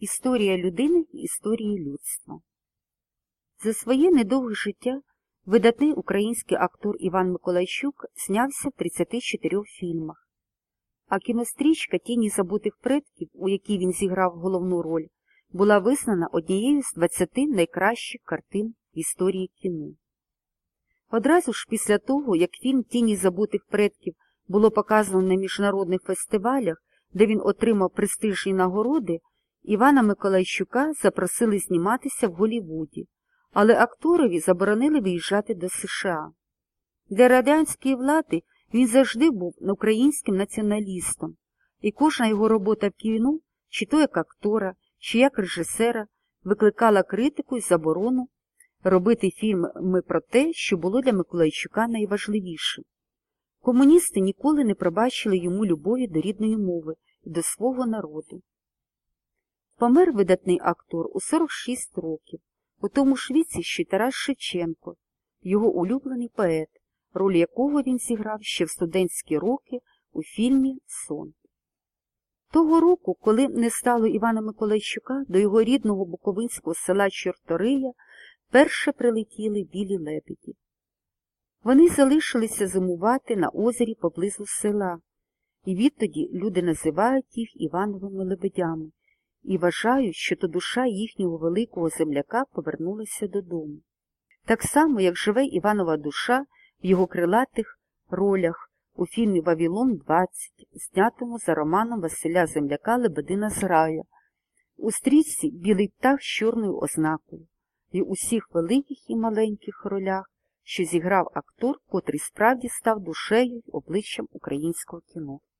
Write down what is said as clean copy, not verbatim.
Історія людини і історії людства. За своє недовге життя видатний український актор Іван Миколайчук знявся в 34 фільмах, а кінострічка «Тіні забутих предків», у якій він зіграв головну роль, була визнана однією з 20 найкращих картин в історії кіно. Одразу ж після того, як фільм «Тіні забутих предків» було показано на міжнародних фестивалях, де він отримав престижні нагороди, Івана Миколайчука запросили зніматися в Голлівуді, але акторові заборонили виїжджати до США. Для радянської влади він завжди був українським націоналістом, і кожна його робота в кіно, чи то як актора, чи як режисера, викликала критику і заборону робити фільми про те, що було для Миколайчука найважливішим. Комуністи ніколи не пробачили йому любові до рідної мови і до свого народу. Помер видатний актор у 46 років, у тому ж віці, що й Тарас Шевченко, його улюблений поет, роль якого він зіграв ще в студентські роки у фільмі «Сон». Того року, коли не стало Івана Миколайчука, до його рідного буковинського села Чортория перше прилетіли білі лебеді. Вони залишилися зимувати на озері поблизу села, і відтоді люди називають їх Івановими лебедями і вважають, що то душа їхнього великого земляка повернулася додому. Так само, як живе Іванова душа в його крилатих ролях у фільмі «Вавилон-20», знятому за романом Василя Земляка «Лебедина з раю», у стрічці «Білий птах з чорною ознакою» і усіх великих і маленьких ролях, що зіграв актор, котрий справді став душею й обличчям українського кіно.